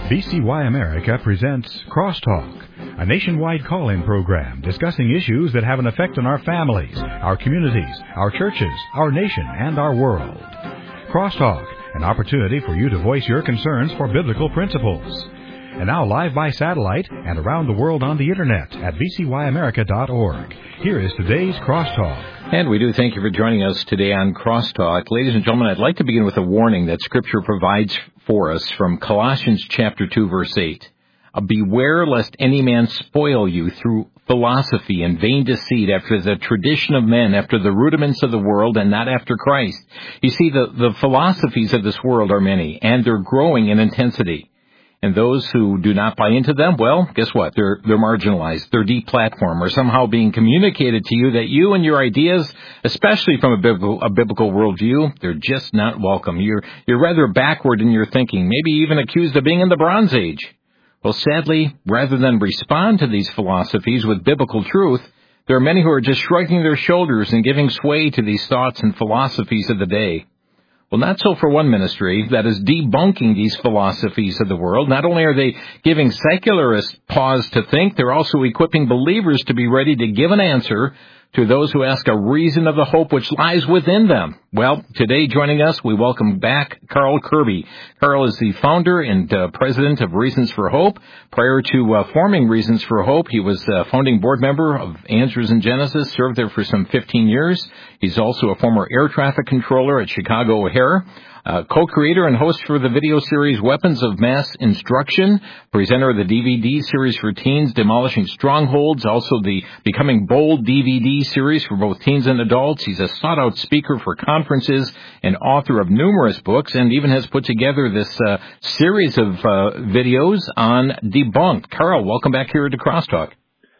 VCY America presents Crosstalk, a nationwide call-in program discussing issues that have an effect on our families, our communities, our churches, our nation, and our world. Crosstalk, an opportunity for you to voice your concerns for biblical principles. And now live by satellite and around the world on the Internet at vcyamerica.org. Here is today's Crosstalk. And we do thank you for joining us today on Crosstalk. Ladies and gentlemen, I'd like to begin with a warning that Scripture provides for us from Colossians chapter 2, verse 8. Beware lest any man spoil you through philosophy and vain deceit after the tradition of men, after the rudiments of the world, and not after Christ. You see, the philosophies of this world are many, and they're growing in intensity. And those who do not buy into them, well, guess what? They're marginalized. They're deplatformed, or somehow being communicated to you that you and your ideas, especially from a biblical worldview, they're just not welcome. You're rather backward in your thinking, maybe even accused of being in the Bronze Age. Well, sadly, rather than respond to these philosophies with biblical truth, there are many who are just shrugging their shoulders and giving sway to these thoughts and philosophies of the day. Well, not so for one ministry that is debunking these philosophies of the world. Not only are they giving secularists pause to think, they're also equipping believers to be ready to give an answer to those who ask a reason of the hope which lies within them. Well, today joining us, we welcome back Carl Kirby. Carl is the founder and president of Reasons for Hope. Prior to forming Reasons for Hope, he was a founding board member of Answers in Genesis, served there for some 15 years. He's also a former air traffic controller at Chicago O'Hare. Co-creator and host for the video series Weapons of Mass Instruction, presenter of the DVD series for teens, Demolishing Strongholds, also the Becoming Bold DVD series for both teens and adults. He's a sought-out speaker for conferences and author of numerous books, and even has put together this series of videos on Debunked. Carl, welcome back here to Crosstalk.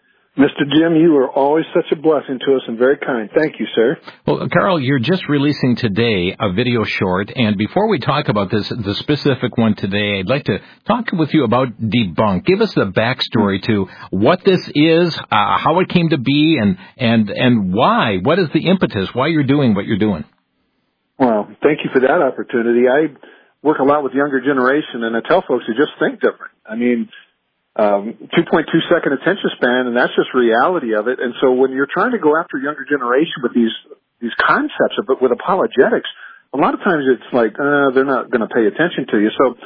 Mr. Jim, you are always such a blessing to us and very kind. Thank you, sir. Well, Carl, you're just releasing today a video short, and before we talk about the specific one today, I'd like to talk with you about Debunked. Give us the backstory to what this is, how it came to be, and why. What is the impetus? Why you're doing what you're doing? Well, thank you for that opportunity. I work a lot with younger generation, and I tell folks to just think different. I mean, 2.2-second attention span, and that's just reality of it. And so when you're trying to go after younger generation with these concepts, but with apologetics, a lot of times it's like, they're not going to pay attention to you. So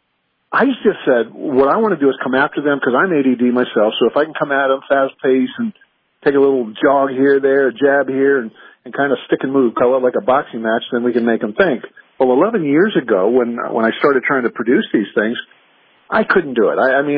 I just said, what I want to do is come after them because I'm ADD myself. So if I can come at them fast pace and take a little jog here, there, a jab here, and kind of stick and move, call it like a boxing match, then we can make them think. Well, 11 years ago, when I started trying to produce these things, I couldn't do it.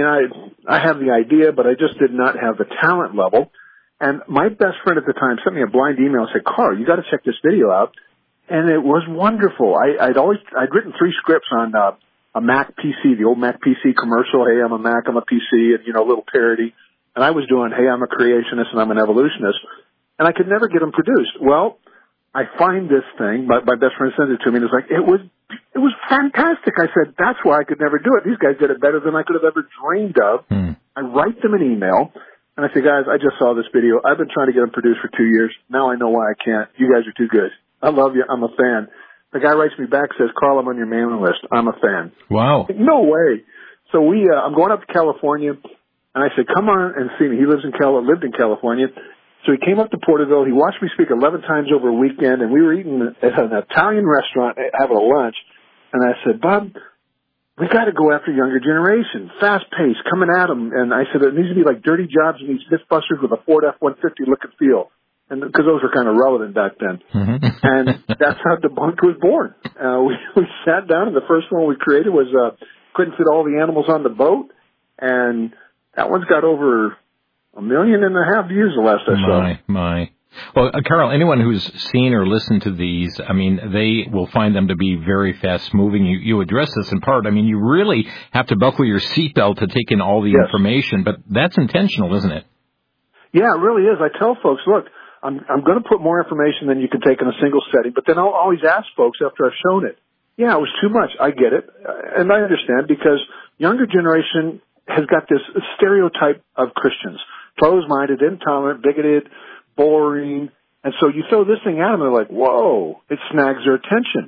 I have the idea, but I just did not have the talent level. And my best friend at the time sent me a blind email and said, Carl, you got to check this video out. And it was wonderful. I'd written 3 scripts on a Mac PC, the old Mac PC commercial. Hey, I'm a Mac, I'm a PC, and, a little parody. And I was doing, hey, I'm a creationist and I'm an evolutionist. And I could never get them produced. Well, I find this thing, my best friend sent it to me, and it's like, it was fantastic. I said, that's why I could never do it. These guys did it better than I could have ever dreamed of. I write them an email, and I say, guys, I just saw this video. I've been trying to get them produced for 2 years. Now I know why I can't. You guys are too good. I love you. I'm a fan. The guy writes me back, says, Carl, I'm on your mailing list. I'm a fan. Wow. No way. So I'm going up to California, and I said, come on and see me. He lived in California. So he came up to Porterville. He watched me speak 11 times over a weekend, and we were eating at an Italian restaurant, having a lunch. And I said, Bob, we got to go after younger generation, fast pace, coming at them. And I said, it needs to be like Dirty Jobs and these Mythbusters with a Ford F-150 look and feel. And because those were kind of relevant back then. And that's how Debunked was born. We sat down, and the first one we created was couldn't fit all the animals on the boat. And that one's got over 1.5 million views the last I saw. My. Well, Carl, anyone who's seen or listened to these, I mean, they will find them to be very fast-moving. You address this in part. I mean, you really have to buckle your seatbelt to take in all the information, but that's intentional, isn't it? Yeah, it really is. I tell folks, look, I'm going to put more information than you can take in a single setting, but then I'll always ask folks after I've shown it, yeah, it was too much. I get it, and I understand, because younger generation has got this stereotype of Christians. Closed-minded, intolerant, bigoted, boring. And so you throw this thing at them, they're like, whoa, it snags their attention.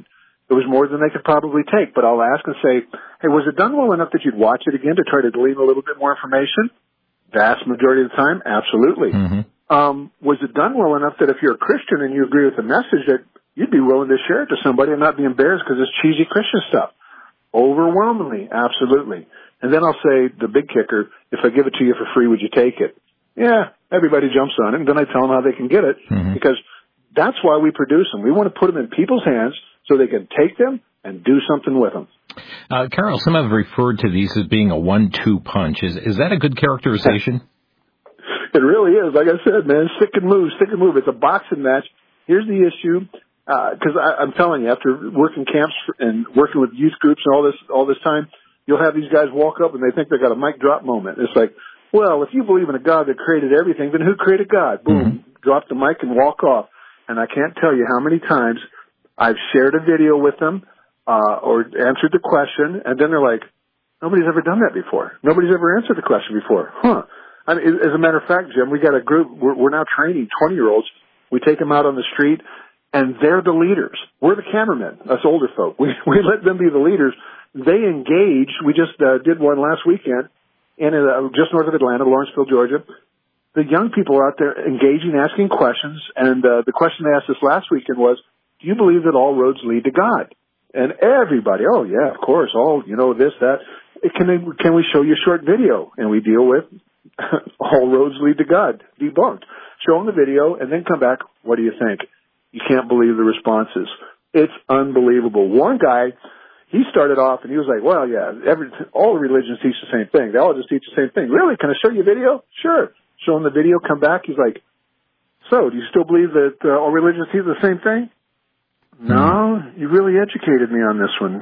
It was more than they could probably take. But I'll ask and say, hey, was it done well enough that you'd watch it again to try to glean a little bit more information? Vast majority of the time, absolutely. Was it done well enough that if you're a Christian and you agree with the message, that you'd be willing to share it to somebody and not be embarrassed because it's cheesy Christian stuff? Overwhelmingly, absolutely. And then I'll say, the big kicker, if I give it to you for free, would you take it? Yeah, everybody jumps on it, and then I tell them how they can get it, because that's why we produce them. We want to put them in people's hands so they can take them and do something with them. Carl, some have referred to these as being a 1-2 punch. Is that a good characterization? It really is. Like I said, man, stick and move. It's a boxing match. Here's the issue, because I'm telling you, after working camps and working with youth groups and all this time, you'll have these guys walk up and they think they got a mic drop moment. It's like, well, if you believe in a God that created everything, then who created God? Boom, drop the mic and walk off. And I can't tell you how many times I've shared a video with them or answered the question, and then they're like, nobody's ever done that before. Nobody's ever answered the question before. I mean, as a matter of fact, Jim, we got a group, we're now training 20-year-olds. We take them out on the street, and they're the leaders. We're the cameramen, us older folk. We let them be the leaders. They engage. We just did one last weekend in just north of Atlanta, Lawrenceville, Georgia. The young people are out there engaging, asking questions, and the question they asked us last weekend was, do you believe that all roads lead to God? And everybody, oh yeah, of course, all, this, that. Can we show you a short video? And we deal with all roads lead to God, debunked. Show them the video and then come back. What do you think? You can't believe the responses. It's unbelievable. One guy, he started off and he was like, well, yeah, all the religions teach the same thing. They all just teach the same thing. Really? Can I show you a video? Sure. Show him the video, come back. He's like, so do you still believe that all religions teach the same thing? No, you really educated me on this one.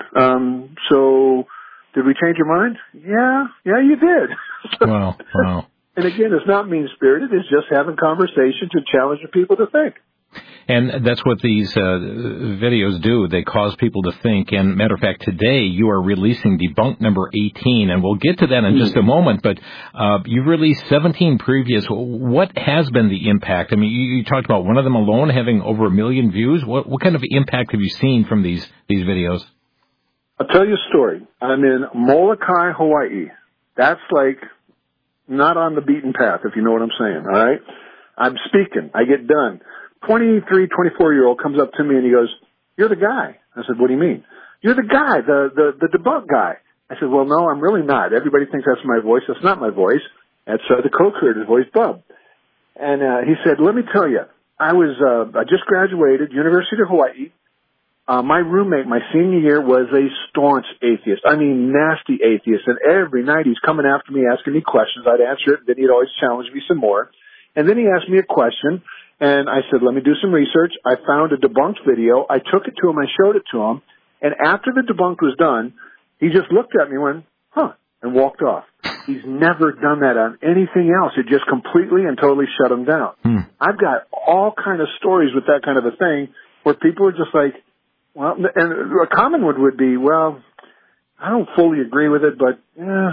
So did we change your mind? Yeah, you did. Wow. And again, it's not mean-spirited. It's just having conversations and challenging people to think. And that's what these videos do. They cause people to think. And matter of fact, today you are releasing debunk number 18, and we'll get to that in just a moment. But you've released 17 previous. What has been the impact? I mean, you talked about one of them alone having over 1 million views. What kind of impact have you seen from these videos? I'll tell you a story. I'm in Molokai, Hawaii. That's like not on the beaten path, if you know what I'm saying, all right? I'm speaking. I get done. 23, 24-year-old comes up to me and he goes, you're the guy. I said, what do you mean? You're the guy, the debunk guy. I said, well, no, I'm really not. Everybody thinks that's my voice. That's not my voice. That's the co-creator's voice, Bub. And he said, let me tell you, I just graduated, University of Hawaii. My roommate, my senior year, was a staunch atheist. I mean, nasty atheist. And every night he's coming after me, asking me questions. I'd answer it, and then he'd always challenge me some more. And then he asked me a question, and I said, let me do some research. I found a debunked video. I took it to him. I showed it to him. And after the debunk was done, he just looked at me and went, and walked off. He's never done that on anything else. It just completely and totally shut him down. I've got all kind of stories with that kind of a thing where people are just like, well, and a common one would be, well, I don't fully agree with it, but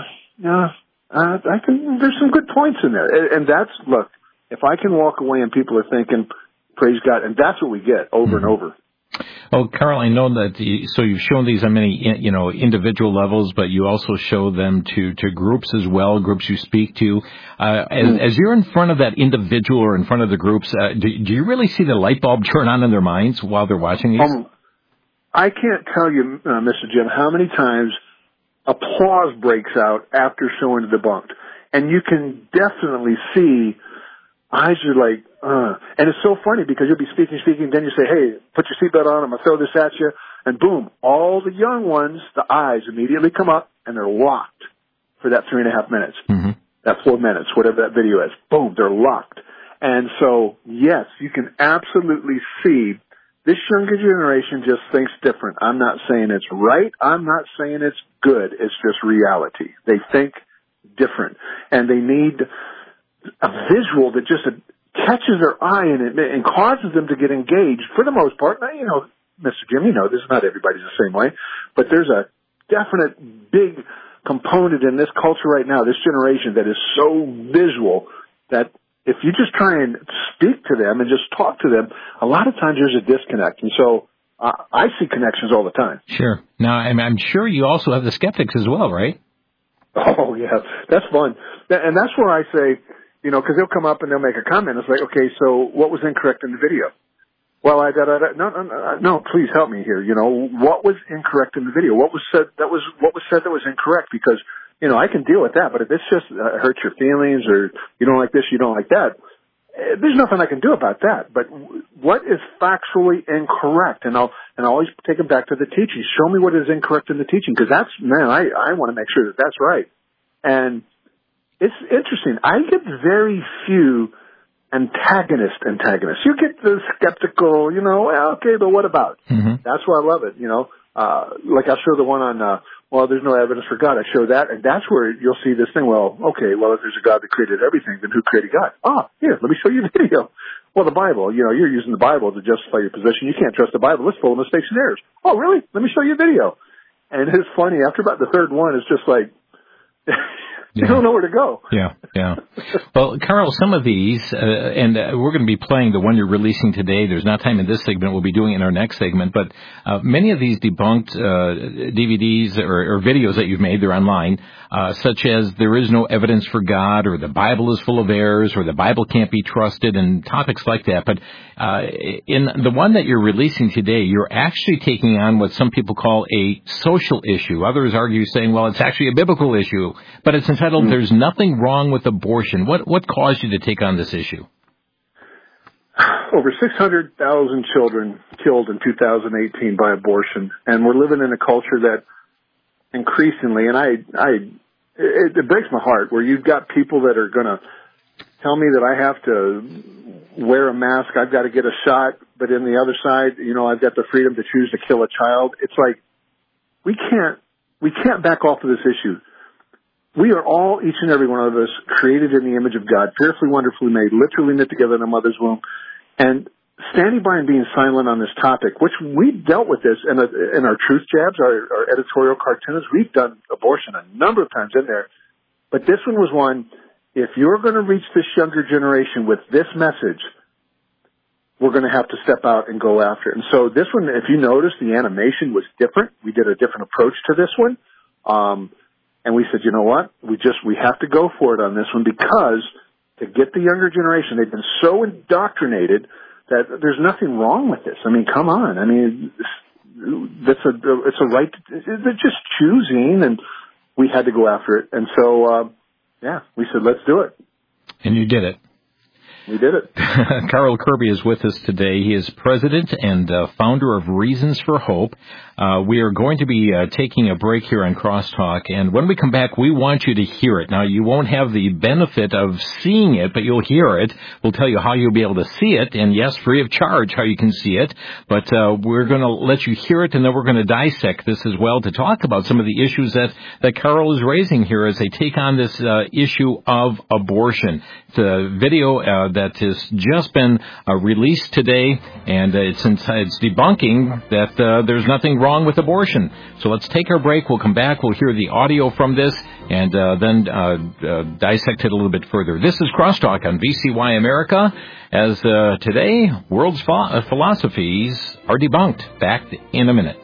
there's some good points in there. And that's, look, if I can walk away and people are thinking, praise God, and that's what we get over and over. Oh, Carl, I know that. So you've shown these on many, individual levels, but you also show them to groups as well, groups you speak to. As you're in front of that individual or in front of the groups, do you really see the light bulb turn on in their minds while they're watching these? I can't tell you, Mr. Jim, how many times applause breaks out after showing the debunked, and you can definitely see. Eyes are like, and it's so funny because you'll be speaking, then you say, hey, put your seatbelt on, I'm going to throw this at you, and boom, all the young ones, the eyes immediately come up, and they're locked for that 3.5 minutes, that 4 minutes, whatever that video is. Boom, they're locked. And so, yes, you can absolutely see this younger generation just thinks different. I'm not saying it's right. I'm not saying it's good. It's just reality. They think different, and they need a visual that just catches their eye and causes them to get engaged for the most part. Now, Mr. Jim, this is not everybody's the same way, but there's a definite big component in this culture right now, this generation, that is so visual that if you just try and speak to them and just talk to them, a lot of times there's a disconnect. And so I see connections all the time. Sure. Now, I'm sure you also have the skeptics as well, right? Oh, yeah. That's fun. And that's where I say, because they'll come up and they'll make a comment. It's like, okay, so what was incorrect in the video? Well, no, please help me here. What was incorrect in the video? What was said that was incorrect? Because, I can deal with that, but if it's just hurts your feelings or you don't like this, you don't like that, there's nothing I can do about that. But what is factually incorrect? And I'll always take them back to the teaching. Show me what is incorrect in the teaching, because I want to make sure that that's right. And it's interesting. I get very few antagonists. You get the skeptical, okay, but what about? Mm-hmm. That's why I love it, like I'll show the one on, there's no evidence for God. I show that, and that's where you'll see this thing. Well, okay, if there's a God that created everything, then who created God? Here, let me show you a video. Well, the Bible, you're using the Bible to justify your position. You can't trust the Bible. It's full of mistakes and errors. Oh, really? Let me show you a video. And it's funny, after about the third one, it's just like, you don't know where to go. Yeah. Well, Carl, some of these, and we're going to be playing the one you're releasing today. There's not time in this segment. We'll be doing it in our next segment. But many of these debunked DVDs or videos that you've made, they're online, such as there is no evidence for God, or the Bible is full of errors, or the Bible can't be trusted, and topics like that. But in the one that you're releasing today, you're actually taking on what some people call a social issue. Others argue saying, well, it's actually a biblical issue, but it's entitled, There's Nothing Wrong with Abortion. What caused you to take on this issue? Over 600,000 children killed in 2018 by abortion, and we're living in a culture that increasingly, and it breaks my heart, where you've got people that are going to tell me that I have to wear a mask, I've got to get a shot, but in the other side, I've got the freedom to choose to kill a child. It's like, we can't back off of this issue. We are all, each and every one of us, created in the image of God, fearfully, wonderfully made, literally knit together in a mother's womb. And standing by and being silent on this topic, which we've dealt with this in our truth jabs, our editorial cartoonists, we've done abortion a number of times in there. But this one was one, if you're going to reach this younger generation with this message, we're going to have to step out and go after it. And so this one, if you notice, the animation was different. We did a different approach to this one. And we said, you know what? We have to go for it on this one, because to get the younger generation, they've been so indoctrinated that there's nothing wrong with this. I mean, come on. I mean, it's a right. They're just choosing, and we had to go after it. And so, we said, let's do it. And you did it. We did it. Carl Kirby is with us today. He is president and founder of Reasons for Hope. We are going to be taking a break here on Crosstalk, and when we come back, we want you to hear it. Now, you won't have the benefit of seeing it, but you'll hear it. We'll tell you how you'll be able to see it, and yes, free of charge, how you can see it. But we're going to let you hear it, and then we're going to dissect this as well to talk about some of the issues that Carl is raising here as they take on this issue of abortion. It's a video that has just been released today, and it's debunking that there's nothing wrong with abortion. So let's take our break. We'll come back. We'll hear the audio from this, and then dissect it a little bit further. This is Crosstalk on VCY America, as today, world's philosophies are debunked. Back in a minute.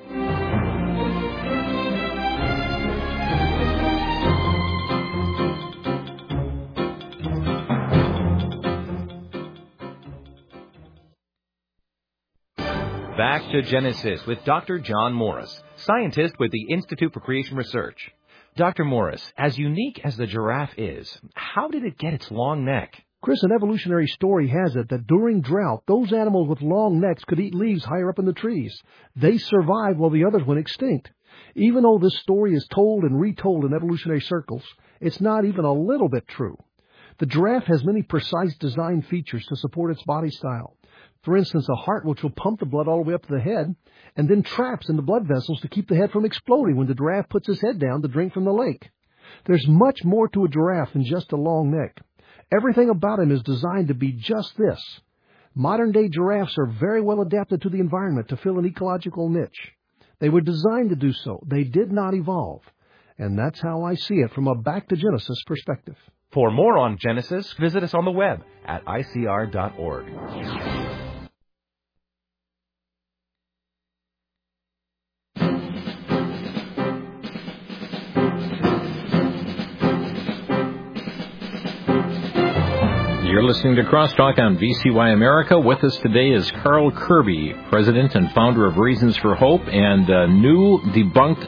Back to Genesis with Dr. John Morris, scientist with the Institute for Creation Research. Dr. Morris, as unique as the giraffe is, how did it get its long neck? Chris, an evolutionary story has it that during drought, those animals with long necks could eat leaves higher up in the trees. They survived while the others went extinct. Even though this story is told and retold in evolutionary circles, it's not even a little bit true. The giraffe has many precise design features to support its body style. For instance, a heart which will pump the blood all the way up to the head, and then traps in the blood vessels to keep the head from exploding when the giraffe puts his head down to drink from the lake. There's much more to a giraffe than just a long neck. Everything about him is designed to be just this. Modern-day giraffes are very well adapted to the environment to fill an ecological niche. They were designed to do so. They did not evolve. And that's how I see it from a Back to Genesis perspective. For more on Genesis, visit us on the web at icr.org. You're listening to Crosstalk on VCY America. With us today is Carl Kirby, president and founder of Reasons for Hope, and a new debunked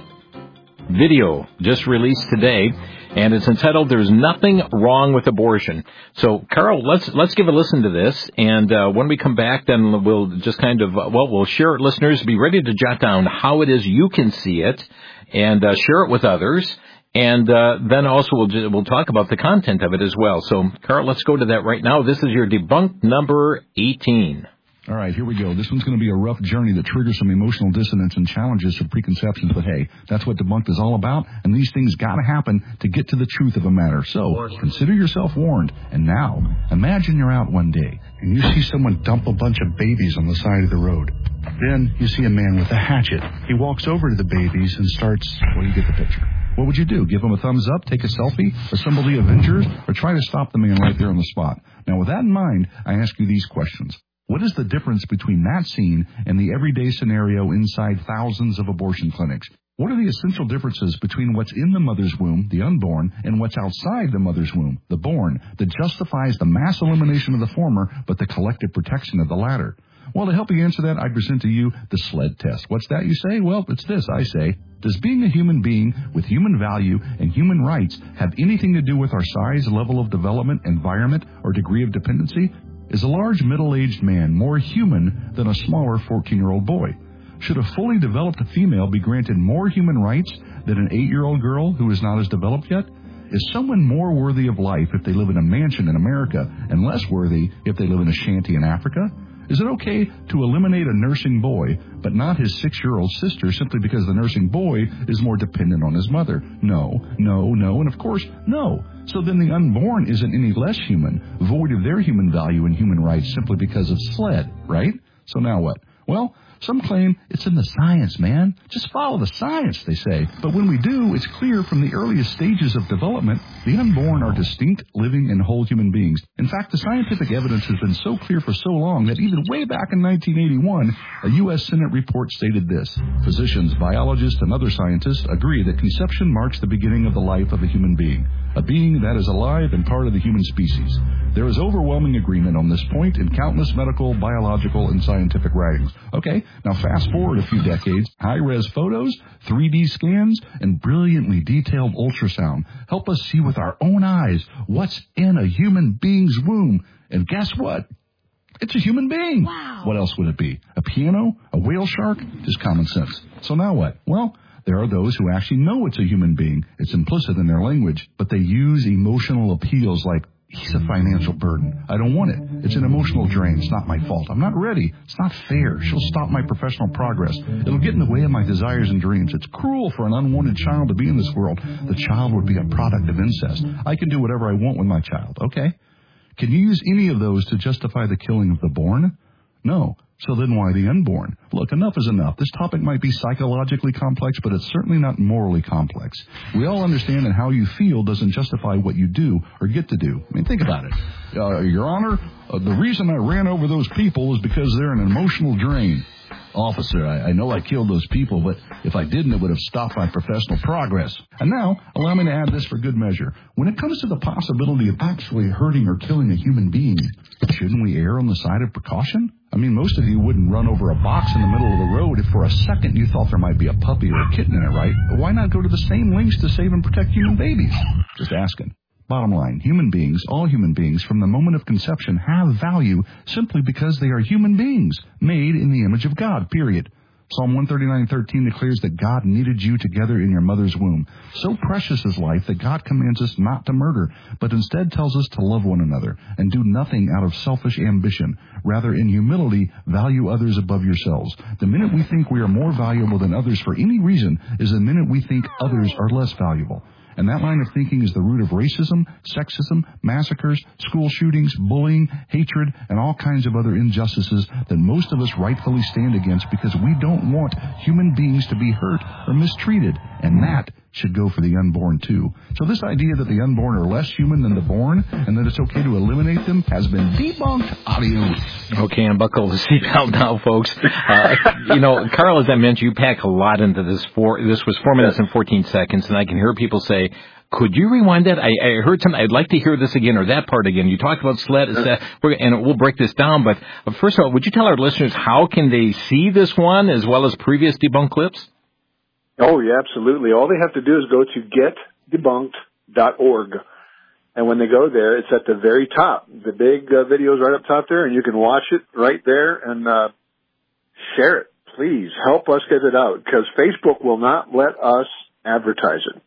video just released today, and it's entitled "There's Nothing Wrong with Abortion." So, Carl, let's give a listen to this, and when we come back, then we'll just we'll share it. Listeners, be ready to jot down how it is you can see it, and share it with others. And then also we'll talk about the content of it as well. So, Carl, let's go to that right now. This is your debunked number 18. All right, here we go. This one's going to be a rough journey that triggers some emotional dissonance and challenges for preconceptions. But, hey, that's what Debunked is all about, and these things got to happen to get to the truth of a matter. So consider yourself warned. And now, imagine you're out one day, and you see someone dump a bunch of babies on the side of the road. Then you see a man with a hatchet. He walks over to the babies and starts, well, you get the picture. What would you do? Give him a thumbs up, take a selfie, assemble the Avengers, or try to stop the man right there on the spot? Now, with that in mind, I ask you these questions. What is the difference between that scene and the everyday scenario inside thousands of abortion clinics? What are the essential differences between what's in the mother's womb, the unborn, and what's outside the mother's womb, the born, that justifies the mass elimination of the former but the collective protection of the latter? Well, to help you answer that, I present to you the SLED test. What's that, you say? Well, it's this, I say. Does being a human being with human value and human rights have anything to do with our size, level of development, environment, or degree of dependency? Is a large middle-aged man more human than a smaller 14-year-old boy? Should a fully developed female be granted more human rights than an 8-year-old girl who is not as developed yet? Is someone more worthy of life if they live in a mansion in America and less worthy if they live in a shanty in Africa? Is it okay to eliminate a nursing boy, but not his 6-year-old sister simply because the nursing boy is more dependent on his mother? No, and of course, no. So then the unborn isn't any less human, void of their human value and human rights simply because of SLED, right? So now what? Well, some claim it's in the science, man. Just follow the science, they say. But when we do, it's clear from the earliest stages of development, the unborn are distinct, living, and whole human beings. In fact, the scientific evidence has been so clear for so long that even way back in 1981, a U.S. Senate report stated this. Physicians, biologists, and other scientists agree that conception marks the beginning of the life of a human being, a being that is alive and part of the human species. There is overwhelming agreement on this point in countless medical, biological, and scientific writings. Okay, now fast forward a few decades, high-res photos, 3D scans, and brilliantly detailed ultrasound help us see with our own eyes what's in a human being's womb. And guess what? It's a human being. Wow. What else would it be? A piano? A whale shark? Just common sense. So now what? Well, there are those who actually know it's a human being. It's implicit in their language, but they use emotional appeals like, he's a financial burden. I don't want it. It's an emotional drain. It's not my fault. I'm not ready. It's not fair. She'll stop my professional progress. It'll get in the way of my desires and dreams. It's cruel for an unwanted child to be in this world. The child would be a product of incest. I can do whatever I want with my child. Okay? Can you use any of those to justify the killing of the born? No. So then why the unborn? Look, enough is enough. This topic might be psychologically complex, but it's certainly not morally complex. We all understand that how you feel doesn't justify what you do or get to do. I mean, think about it. Your Honor, the reason I ran over those people is because they're an emotional drain. Officer, I know I killed those people, but if I didn't, it would have stopped my professional progress. And now, allow me to add this for good measure. When it comes to the possibility of actually hurting or killing a human being, shouldn't we err on the side of precaution? I mean, most of you wouldn't run over a box in the middle of the road if for a second you thought there might be a puppy or a kitten in it, right? But why not go to the same lengths to save and protect human babies? Just asking. Bottom line, human beings, all human beings, from the moment of conception have value simply because they are human beings, made in the image of God, period. Psalm 139:13 declares that God knitted you together in your mother's womb. So precious is life that God commands us not to murder, but instead tells us to love one another and do nothing out of selfish ambition. Rather, in humility, value others above yourselves. The minute we think we are more valuable than others for any reason is the minute we think others are less valuable. And that line of thinking is the root of racism, sexism, massacres, school shootings, bullying, hatred, and all kinds of other injustices that most of us rightfully stand against because we don't want human beings to be hurt or mistreated. And that should go for the unborn, too. So this idea that the unborn are less human than the born and that it's okay to eliminate them has been debunked. Adios. Okay, unbuckle the seatbelt now, folks. Carl, as I mentioned, you pack a lot into this. This was 4 minutes and 14 seconds, and I can hear people say, Could you rewind that? I heard something. I'd like to hear this again, or that part again. You talked about SLED, and we'll break this down. But first of all, would you tell our listeners how can they see this one as well as previous debunked clips? Oh, yeah, absolutely. All they have to do is go to getdebunked.org. And when they go there, it's at the very top. The big video is right up top there, and you can watch it right there and share it. Please help us get it out, because Facebook will not let us advertise it.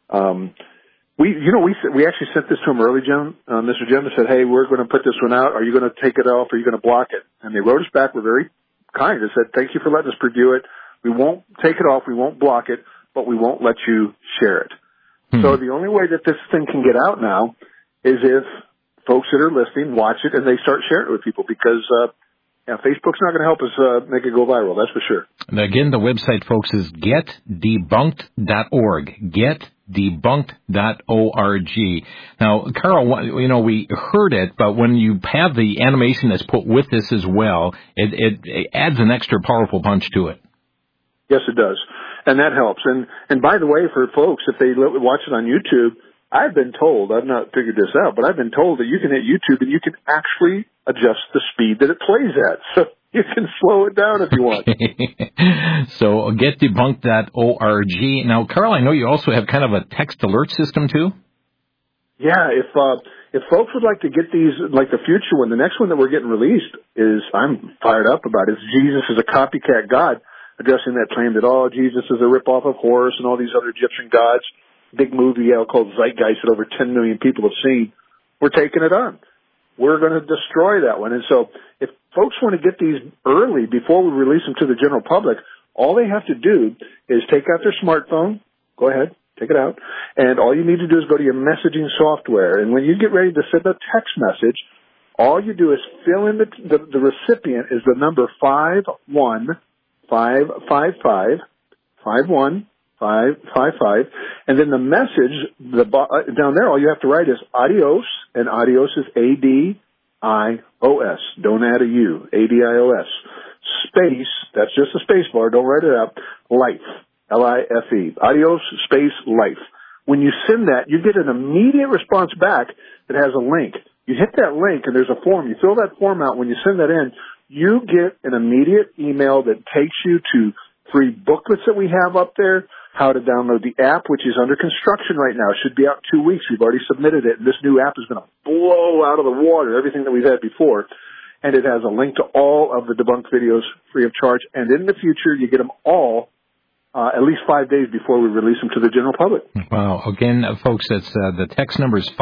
We actually sent this to them early, Mr. Jim, and said, hey, we're going to put this one out. Are you going to take it off? Are you going to block it? And they wrote us back. We're very kind. They said, thank you for letting us preview it. We won't take it off. We won't block it, but we won't let you share it. So the only way that this thing can get out now is if folks that are listening watch it and they start sharing it with people, because Facebook's not going to help us make it go viral, that's for sure. And again, the website, folks, is getdebunked.org. Getdebunked.org. Now, Carl, we heard it, but when you have the animation that's put with this as well, it adds an extra powerful punch to it. Yes, it does. And that helps. And by the way, for folks, if they watch it on YouTube, I've been told, I've not figured this out, but I've been told that you can hit YouTube and you can actually adjust the speed that it plays at. So you can slow it down if you want. So getdebunked.org. Now, Carl, I know you also have kind of a text alert system too? Yeah, if folks would like to get these, like the future one, the next one that we're getting released is, I'm fired up about it. It's Jesus is a Copycat God, addressing that claim that, Jesus is a ripoff of Horus and all these other Egyptian gods. Big movie called Zeitgeist that over 10 million people have seen. We're taking it on. We're going to destroy that one. And so if folks want to get these early before we release them to the general public, all they have to do is take out their smartphone. Go ahead, take it out. And all you need to do is go to your messaging software. And when you get ready to send a text message, all you do is fill in the recipient is the number 51555 51555, and then the message down there, all you have to write is adios, and adios is ADIOS. Don't add a U. ADIOS. Space, that's just a space bar, don't write it out. Life. LIFE. Adios, space, life. When you send that, you get an immediate response back that has a link. You hit that link and there's a form. You fill that form out. When you send that in, you get an immediate email that takes you to 3 booklets that we have up there, how to download the app, which is under construction right now. It should be out in 2 weeks. We've already submitted it. And this new app is going to blow out of the water everything that we've had before. And it has a link to all of the debunked videos free of charge. And in the future, you get them all at least 5 days before we release them to the general public. Wow. Again, folks, that's the text number is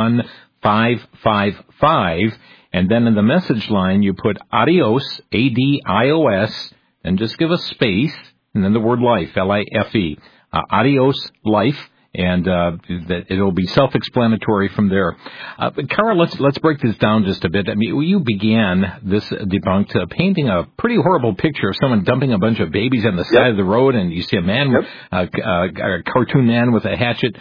51555. And then in the message line, you put adios, ADIOS, and just give a space, and then the word life, LIFE. Adios, life, and it'll be self-explanatory from there. But Carl, let's break this down just a bit. I mean, you began this debunked painting a pretty horrible picture of someone dumping a bunch of babies on the side of the road, and you see a man, with a cartoon man with a hatchet.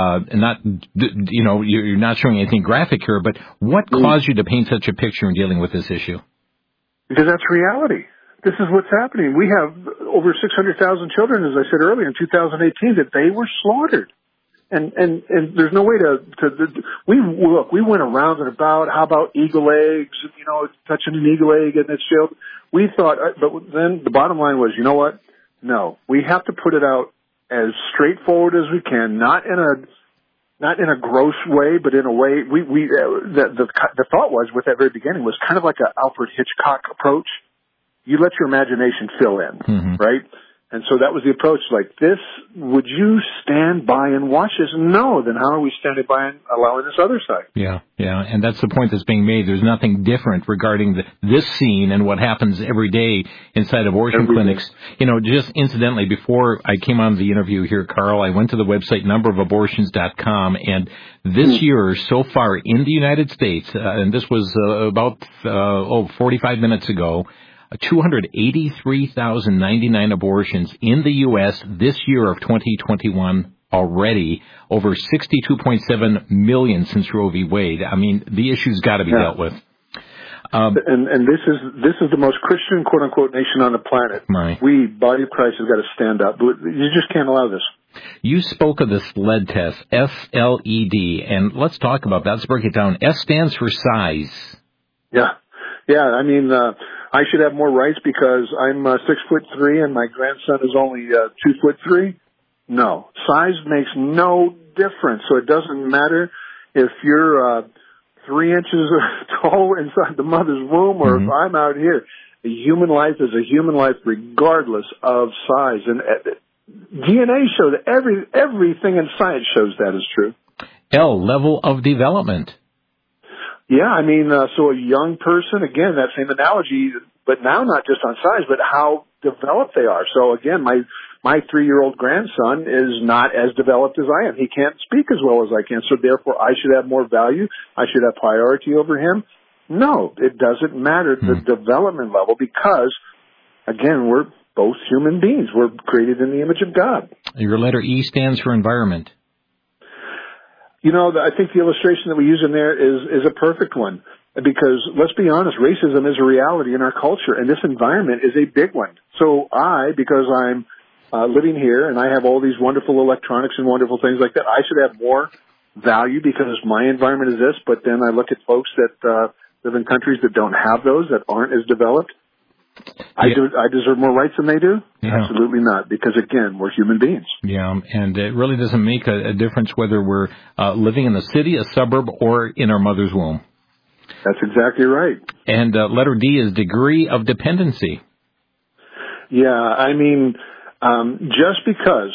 You're not showing anything graphic here, but what caused you to paint such a picture in dealing with this issue? Because that's reality. This is what's happening. We have over 600,000 children, as I said earlier, in 2018, that they were slaughtered. And there's no way we went around and about, how about eagle eggs, touching an eagle egg and it's shelled. We thought, but then the bottom line was, you know what? No, we have to put it out as straightforward as we can, not in a gross way, but in a way, the thought was with that very beginning was kind of like an Alfred Hitchcock approach. You let your imagination fill in, right? And so that was the approach. Like this, would you stand by and watch this? No, then how are we standing by and allowing this other side? Yeah, and that's the point that's being made. There's nothing different regarding this scene and what happens every day inside abortion clinics. Just incidentally, before I came on the interview here, Carl, I went to the website numberofabortions.com, and this year so far in the United States, and this was about 45 minutes ago, 283,099 abortions in the U.S. this year of 2021 already, over 62.7 million since Roe v. Wade. I mean, the issue's got to be dealt with. And this is the most Christian, quote unquote, nation on the planet. We, body of Christ, has got to stand up. You just can't allow this. You spoke of this SLED test, S-L-E-D, and let's talk about that. Let's break it down. S stands for size. Yeah. I mean, I should have more rights because I'm 6'3" and my grandson is only 2'3". No, size makes no difference. So it doesn't matter if you're 3 inches tall inside the mother's womb or if I'm out here. A human life is a human life regardless of size. And DNA shows that everything in science shows that is true. L, level of development. Yeah, I mean, so a young person, again, that same analogy, but now not just on size, but how developed they are. So again, my 3-year-old grandson is not as developed as I am. He can't speak as well as I can, so therefore I should have more value. I should have priority over him. No, it doesn't matter the development level because, again, we're both human beings. We're created in the image of God. Your letter E stands for environment. You know, I think the illustration that we use in there is a perfect one because, let's be honest, racism is a reality in our culture, and this environment is a big one. So because I'm living here and I have all these wonderful electronics and wonderful things like that, I should have more value because my environment is this, but then I look at folks that live in countries that don't have those, that aren't as developed. I deserve more rights than they do? Yeah. Absolutely not, because, again, we're human beings. Yeah, and it really doesn't make a difference whether we're living in a city, a suburb, or in our mother's womb. That's exactly right. And letter D is degree of dependency. Yeah, I mean, just because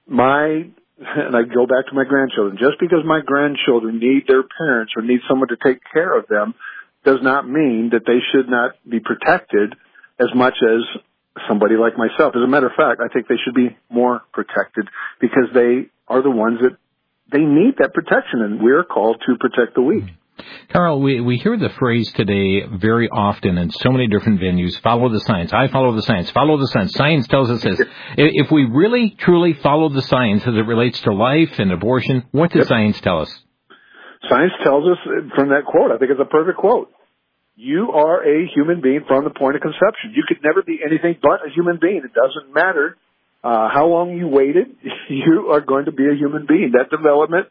and I go back to my grandchildren, just because my grandchildren need their parents or need someone to take care of them does not mean that they should not be protected as much as somebody like myself. As a matter of fact, I think they should be more protected because they are the ones that they need that protection, and we're called to protect the weak. Carl, we hear the phrase today very often in so many different venues, follow the science. I follow the science. Follow the science. Science tells us this. If we really, truly follow the science as it relates to life and abortion, what does science tell us? Science tells us from that quote, I think it's a perfect quote. You are a human being from the point of conception. You could never be anything but a human being. It doesn't matter how long you waited. You are going to be a human being. That development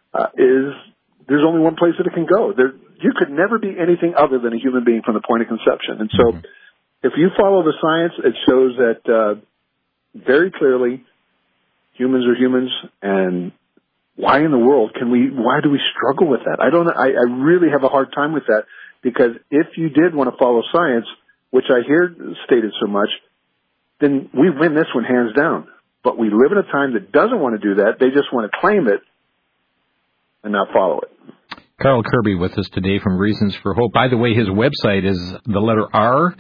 there's only one place that it can go. You could never be anything other than a human being from the point of conception. And so if you follow the science, it shows that very clearly humans are humans, and why in the world why do we struggle with that? I don't know. I really have a hard time with that. Because if you did want to follow science, which I hear stated so much, then we win this one hands down. But we live in a time that doesn't want to do that. They just want to claim it and not follow it. Carl Kirby with us today from Reasons for Hope. By the way, his website is the letter R,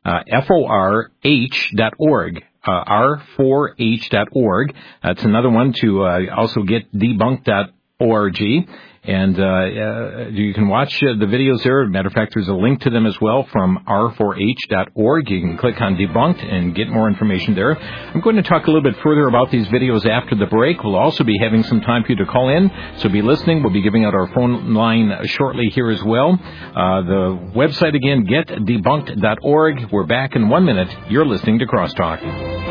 forh.org. R4H.org. That's another one to also get debunked.org. And you can watch the videos there. Matter of fact, there's a link to them as well from r4h.org. You can click on Debunked and get more information there. I'm going to talk a little bit further about these videos after the break. We'll also be having some time for you to call in, so be listening. We'll be giving out our phone line shortly here as well. The website again, getdebunked.org. We're back in 1 minute. You're listening to Crosstalk.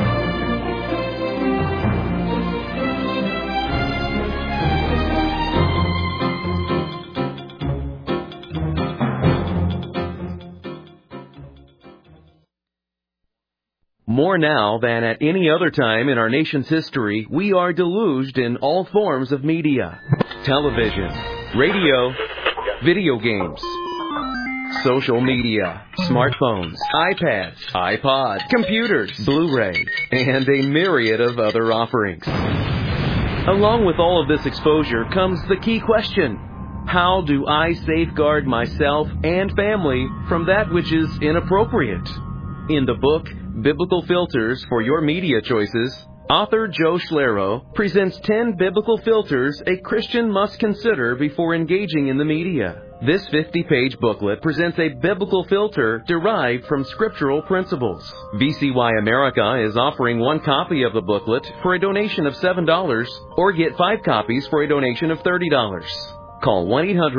More now than at any other time in our nation's history, we are deluged in all forms of media. Television, radio, video games, social media, smartphones, iPads, iPod, computers, Blu-ray, and a myriad of other offerings. Along with all of this exposure comes the key question: how do I safeguard myself and family from that which is inappropriate? In the book, Biblical Filters for Your Media Choices, author Joe Schlero presents 10 biblical filters a Christian must consider before engaging in the media. This 50-page booklet presents a biblical filter derived from scriptural principles. VCY America is offering 1 copy of the booklet for a donation of $7 or get 5 copies for a donation of $30. Call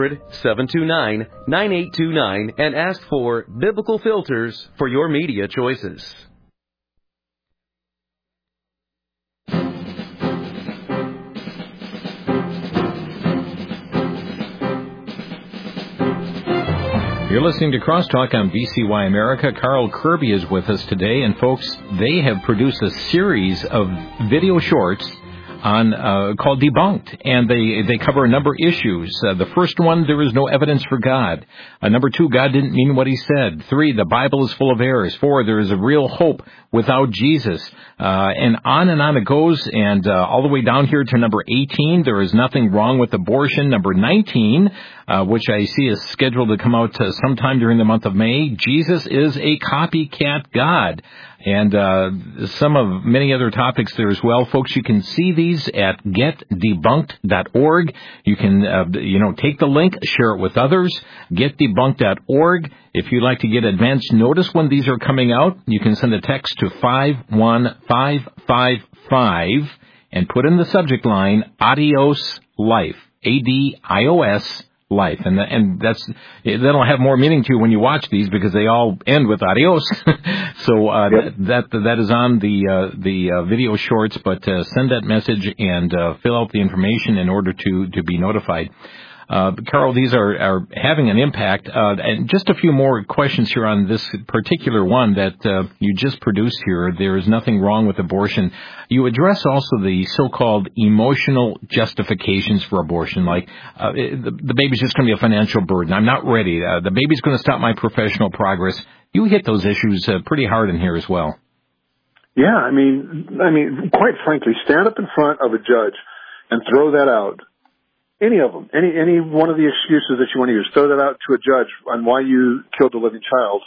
1-800-729-9829 and ask for Biblical Filters for Your Media Choices. You're listening to Crosstalk on VCY America. Carl Kirby is with us today, and folks, they have produced a series of video shorts on called Debunked, and they cover a number of issues. The first one, there is no evidence for God. Number 2, God didn't mean what he said. 3, the Bible is full of errors. 4, there is a real hope without Jesus. And on it goes, and all the way down here to number 18, there is nothing wrong with abortion. Number 19, which I see is scheduled to come out sometime during the month of May, Jesus is a copycat God. And some of many other topics there as well. Folks, you can see these at getdebunked.org. You can, take the link, share it with others, getdebunked.org. If you'd like to get advance notice when these are coming out, you can send a text to 51555 and put in the subject line, Adios Life, ADIOS Life, and that'll have more meaning to you when you watch these because they all end with adios. So that is on the video shorts. But send that message and fill out the information in order to be notified. Carl, these are having an impact. And just a few more questions here on this particular one that you just produced here. There is nothing wrong with abortion. You address also the so-called emotional justifications for abortion, like the baby's just going to be a financial burden. I'm not ready. The baby's going to stop my professional progress. You hit those issues pretty hard in here as well. Yeah, I mean, quite frankly, stand up in front of a judge and throw that out. Any of them, any one of the excuses that you want to use, throw that out to a judge on why you killed a living child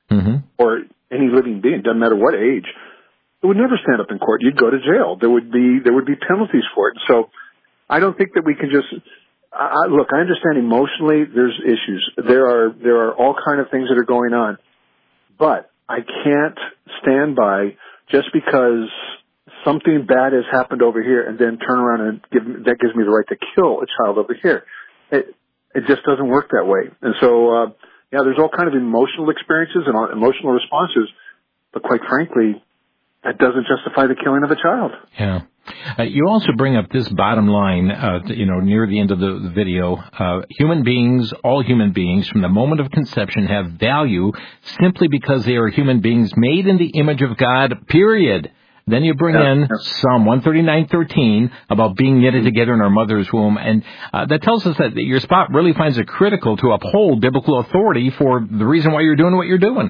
or any living being, doesn't matter what age. It would never stand up in court. You'd go to jail. There would be penalties for it. So I don't think that we can just look. I understand emotionally there's issues. There are all kind of things that are going on, but I can't stand by just because something bad has happened over here and then turn around and that gives me the right to kill a child over here. It just doesn't work that way. And so, there's all kind of emotional experiences and emotional responses, but quite frankly, that doesn't justify the killing of a child. Yeah. You also bring up this bottom line, near the end of the video. Human beings, all human beings, from the moment of conception have value simply because they are human beings made in the image of God, period. Then you bring in Psalm 139:13 about being knitted together in our mother's womb, and that tells us that your spot really finds it critical to uphold biblical authority for the reason why you're doing what you're doing.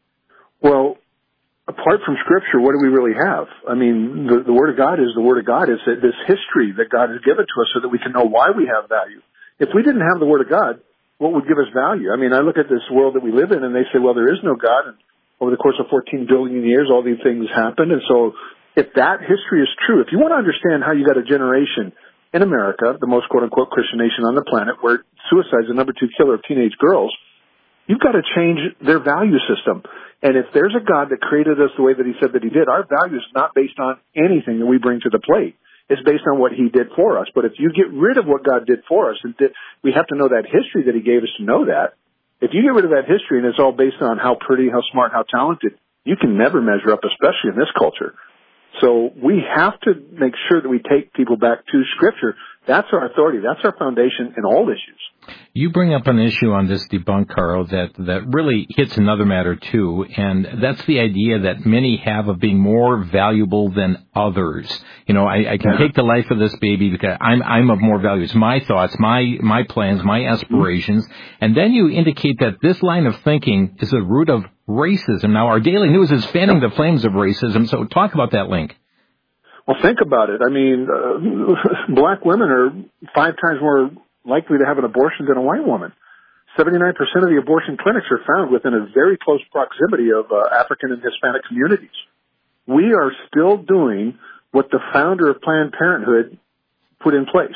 Well, apart from Scripture, what do we really have? I mean, the Word of God is the Word of God. It's this history that God has given to us so that we can know why we have value. If we didn't have the Word of God, what would give us value? I mean, I look at this world that we live in, and they say, well, there is no God, and over the course of 14 billion years, all these things happened. And so if that history is true, if you want to understand how you got a generation in America, the most quote-unquote Christian nation on the planet, where suicide is the number 2 killer of teenage girls, you've got to change their value system. And if there's a God that created us the way that he said that he did, our value is not based on anything that we bring to the plate. It's based on what he did for us. But if you get rid of what God did for us, we have to know that history that he gave us to know that. If you get rid of that history and it's all based on how pretty, how smart, how talented, you can never measure up, especially in this culture. So we have to make sure that we take people back to Scripture. That's our authority. That's our foundation in all issues. You bring up an issue on this debunk, Carl, that really hits another matter, too, and that's the idea that many have of being more valuable than others. I can take the life of this baby because I'm of more value. It's my thoughts, my plans, my aspirations. And then you indicate that this line of thinking is the root of racism. Now, our daily news is fanning the flames of racism, so talk about that link. Well, think about it. I mean, black women are 5 times more likely to have an abortion than a white woman. 79% of the abortion clinics are found within a very close proximity of African and Hispanic communities. We are still doing what the founder of Planned Parenthood put in place.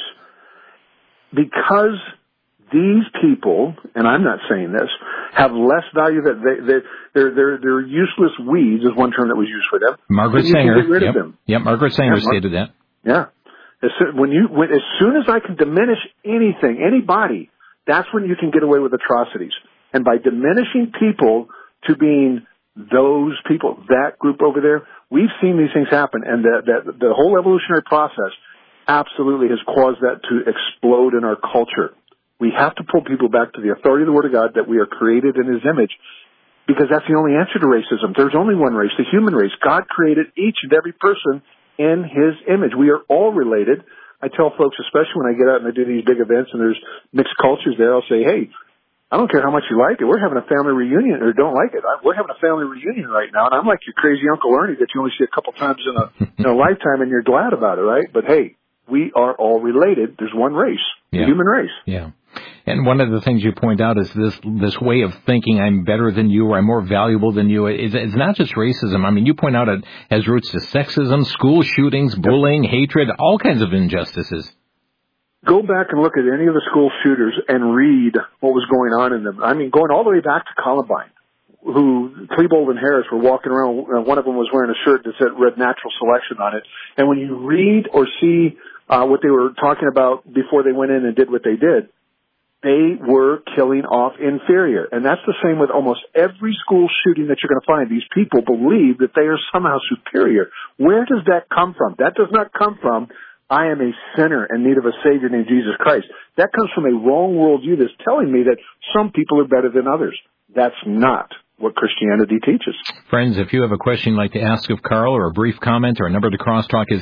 Because these people, and I'm not saying this, have less value, that they're useless weeds is one term that was used for them. Margaret Sanger. Get rid of them. Yep, Margaret Sanger stated that. Yeah. As soon as I can diminish anything, anybody, that's when you can get away with atrocities. And by diminishing people to being those people, that group over there, we've seen these things happen. And the whole evolutionary process absolutely has caused that to explode in our culture. We have to pull people back to the authority of the Word of God, that we are created in His image, because that's the only answer to racism. There's only one race, the human race. God created each and every person in His image. We are all related. I tell folks, especially when I get out and I do these big events and there's mixed cultures there, I'll say, hey, I don't care how much you like it. We're having a family reunion, or don't like it. We're having a family reunion right now, and I'm like your crazy Uncle Ernie that you only see a couple times in a lifetime, and you're glad about it, right? But hey, we are all related. There's one race, the human race. Yeah. And one of the things you point out is this way of thinking, I'm better than you, or I'm more valuable than you. It's not just racism. I mean, you point out it has roots to sexism, school shootings, bullying, hatred, all kinds of injustices. Go back and look at any of the school shooters and read what was going on in them. I mean, going all the way back to Columbine, who Klebold and Harris were walking around. One of them was wearing a shirt that said "Red Natural Selection" on it. And when you read or see what they were talking about before they went in and did what they did, they were killing off inferior. And that's the same with almost every school shooting that you're going to find. These people believe that they are somehow superior. Where does that come from? That does not come from, I am a sinner in need of a Savior named Jesus Christ. That comes from a wrong worldview that's telling me that some people are better than others. That's not what Christianity teaches. Friends, if you have a question you'd like to ask of Carl, or a brief comment, our number to Crosstalk is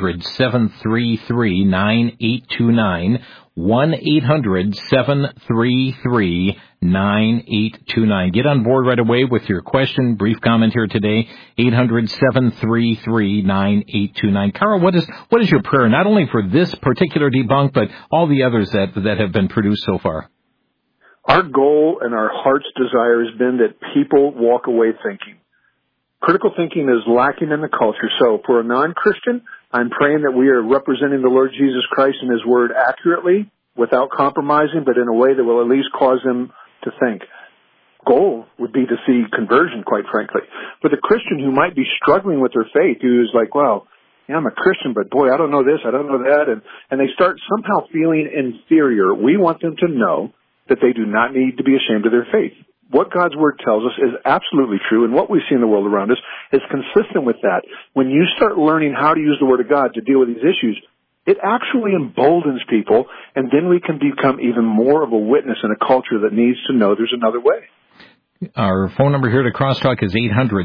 800-733-9829. 1-800-733-9829. Get on board right away with your question, brief comment here today. 800-733-9829. Carl, what is your prayer, not only for this particular debunk, but all the others that have been produced so far? Our goal and our heart's desire has been that people walk away thinking. Critical thinking is lacking in the culture. So for a non-Christian, I'm praying that we are representing the Lord Jesus Christ and His Word accurately, without compromising, but in a way that will at least cause them to think. Goal would be to see conversion, quite frankly. But the Christian who might be struggling with their faith, who's like, well, yeah, I'm a Christian, but boy, I don't know this, I don't know that, and they start somehow feeling inferior. We want them to know that they do not need to be ashamed of their faith. What God's Word tells us is absolutely true, and what we see in the world around us is consistent with that. When you start learning how to use the Word of God to deal with these issues, it actually emboldens people, and then we can become even more of a witness in a culture that needs to know there's another way. Our phone number here to Crosstalk is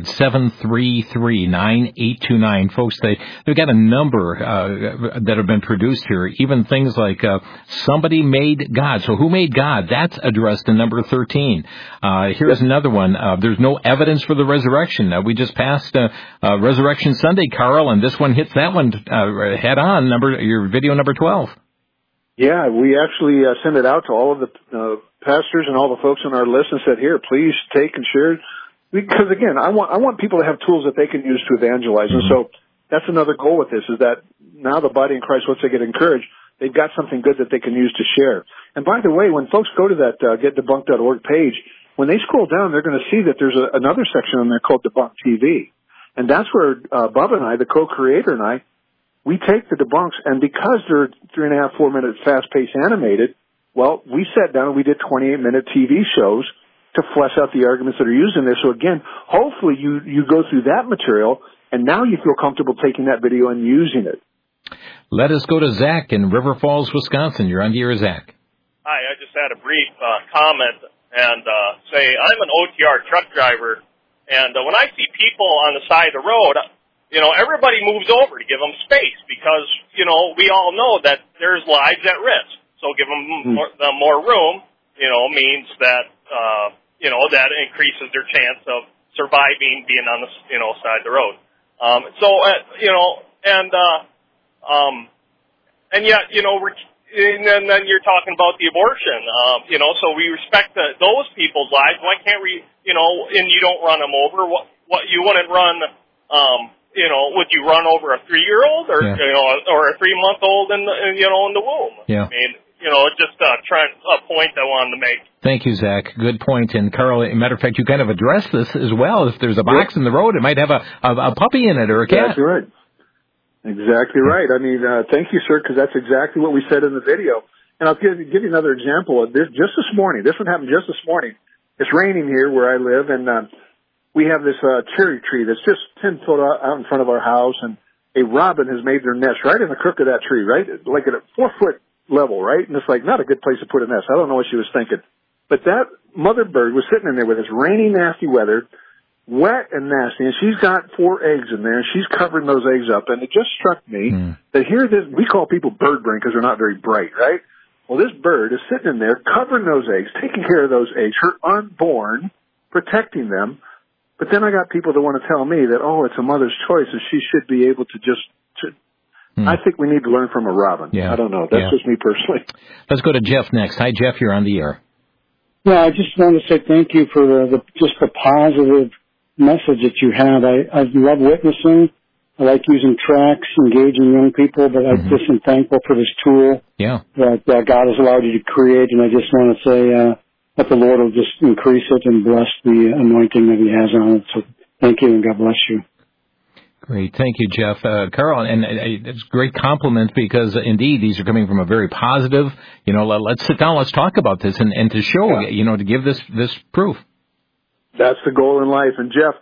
800-733-9829. Folks, they've got a number that have been produced here, even things like somebody made God. So who made God? That's addressed in number 13. Here's another one. There's no evidence for the resurrection. We just passed Resurrection Sunday, Carl, and this one hits that one head on, your video number 12. Yeah, we actually sent it out to all of the pastors and all the folks on our list and said, here, please take and share. Because, again, I want people to have tools that they can use to evangelize. And so that's another goal with this, is that now the body in Christ, once they get encouraged, they've got something good that they can use to share. And by the way, when folks go to that getdebunked.org page, when they scroll down, they're going to see that there's another section on there called Debunk TV. And that's where Bubba and I, the co-creator, and I, we take the debunks, and because they're 3.5, 4 minute fast-paced animated, well, we sat down and we did 28-minute TV shows to flesh out the arguments that are used in there. So again, hopefully you go through that material, and now you feel comfortable taking that video and using it. Let us go to Zach in River Falls, Wisconsin. You're on the air, Zach. Hi, I just had a brief comment and say I'm an OTR truck driver, and when I see people on the side of the road, everybody moves over to give them space because, we all know that there's lives at risk. So give them more room, means that, that increases their chance of surviving being on the, side of the road. And yet, and then you're talking about the abortion, so we respect those people's lives. Why can't we, and you don't run them over? What you wouldn't run, would you run over a 3-year-old or, or a 3-month-old in the womb? Yeah. I mean, just a point I wanted to make. Thank you, Zach. Good point. And Carl, as a matter of fact, you kind of addressed this as well. If there's a box in the road, it might have a puppy in it or a cat. Exactly right. Exactly right. I mean, thank you, sir, because that's exactly what we said in the video. And I'll give you another example of this. Just this morning, this one happened just this morning. It's raining here where I live, and we have this cherry tree that's just 10 foot out in front of our house, and a robin has made their nest right in the crook of that tree, right? Like a 4 foot, level, right? And it's like not a good place to put a nest. I don't know what she was thinking. But that mother bird was sitting in there with this rainy, nasty weather, wet and nasty, and she's got 4 eggs in there, and she's covering those eggs up. And it just struck me that we call people bird brain because they're not very bright, right? Well, this bird is sitting in there covering those eggs, taking care of those eggs, her unborn, protecting them. But then I got people that want to tell me that, oh, it's a mother's choice and she should be able to just... I think we need to learn from a robin. Yeah. I don't know. That's just me personally. Let's go to Jeff next. Hi, Jeff. You're on the air. Yeah, I just want to say thank you for the positive message that you have. I love witnessing. I like using tracks, engaging young people, but I just am thankful for this tool that God has allowed you to create, and I just want to say that the Lord will just increase it and bless the anointing that He has on it. So thank you, and God bless you. Great. Thank you, Jeff. Carl, and it's a great compliment because, indeed, these are coming from a very positive, let's sit down, let's talk about this, and to show, to give this proof. That's the goal in life. And, Jeff,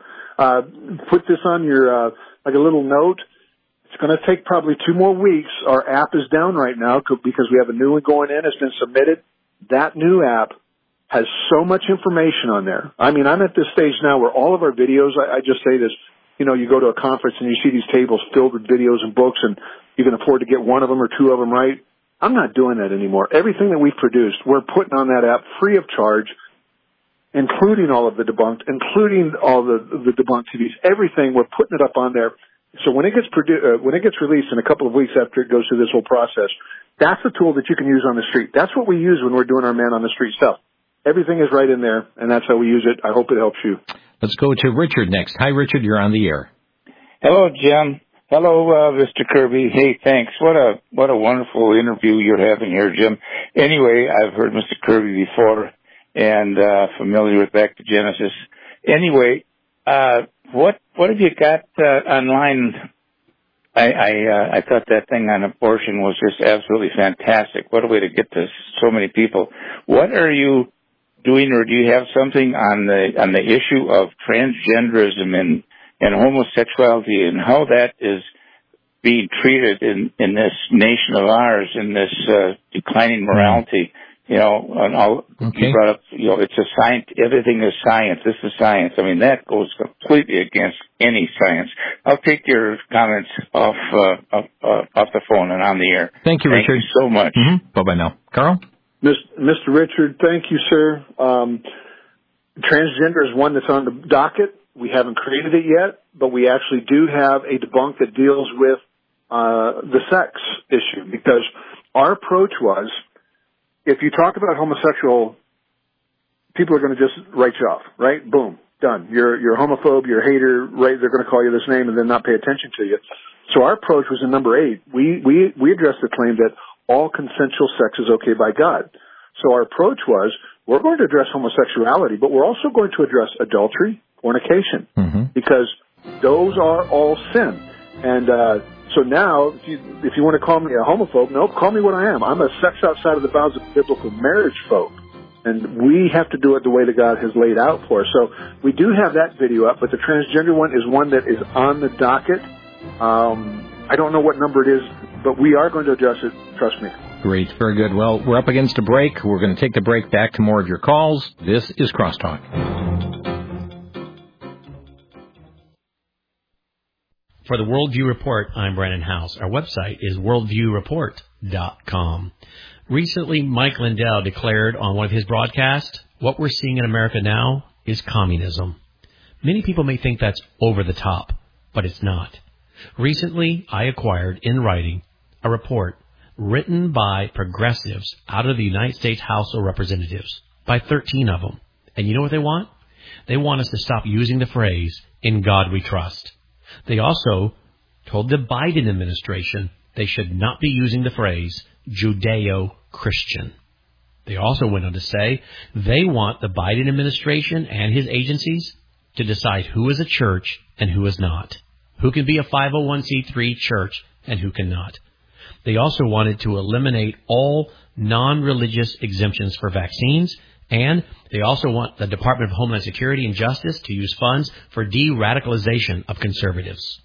put this on your, like a little note. It's going to take probably 2 more weeks. Our app is down right now because we have a new one going in. It's been submitted. That new app has so much information on there. I mean, I'm at this stage now where all of our videos, I just say this, you go to a conference and you see these tables filled with videos and books and you can afford to get 1 of them or 2 of them right. I'm not doing that anymore. Everything that we've produced, we're putting on that app free of charge, including all of the debunked, including all the debunked TVs, everything. We're putting it up on there. So when it gets released in a couple of weeks after it goes through this whole process, that's a tool that you can use on the street. That's what we use when we're doing our man on the street stuff. Everything is right in there, and that's how we use it. I hope it helps you. Let's go to Richard next. Hi, Richard. You're on the air. Hello, Jim. Hello, Mr. Kirby. Hey, thanks. What a wonderful interview you're having here, Jim. Anyway, I've heard Mr. Kirby before and familiar with Back to Genesis. Anyway, what have you got online? I thought that thing on abortion was just absolutely fantastic. What a way to get to so many people. What are you doing, or do you have something on the issue of transgenderism and homosexuality and how that is being treated in this nation of ours, in this declining morality? And all you brought up, it's a science. Everything is science. This is science. I mean, that goes completely against any science. I'll take your comments off the phone and on the air. Thank you, Richard. Thank you so much. Bye-bye now. Carl? Mr. Richard, thank you, sir. Transgender is one that's on the docket. We haven't created it yet, but we actually do have a debunk that deals with the sex issue, because our approach was, if you talk about homosexual, people are going to just write you off, right? Boom, done. You're a homophobe, you're a hater, right? They're going to call you this name and then not pay attention to you. So our approach was in number 8. We addressed the claim that all consensual sex is okay by God. So our approach was, we're going to address homosexuality, but we're also going to address adultery, fornication, because those are all sin. And so now, if you want to call me a homophobe, no, call me what I am. I'm a sex outside of the bounds of biblical marriage phobe. And we have to do it the way that God has laid out for us. So we do have that video up, but the transgender one is one that is on the docket. I don't know what number it is, but we are going to address it. Trust me. Great. Very good. Well, we're up against a break. We're going to take the break, back to more of your calls. This is Crosstalk. For the Worldview Report, I'm Brandon House. Our website is worldviewreport.com. Recently, Mike Lindell declared on one of his broadcasts, what we're seeing in America now is communism. Many people may think that's over the top, but it's not. Recently, I acquired, in writing, a report written by progressives out of the United States House of Representatives, by 13 of them. And you know what they want? They want us to stop using the phrase, "In God we trust." They also told the Biden administration they should not be using the phrase Judeo-Christian. They also went on to say they want the Biden administration and his agencies to decide who is a church and who is not, who can be a 501c3 church and who cannot. They also wanted to eliminate all non-religious exemptions for vaccines, and they also want the Department of Homeland Security and Justice to use funds for de-radicalization of conservatives.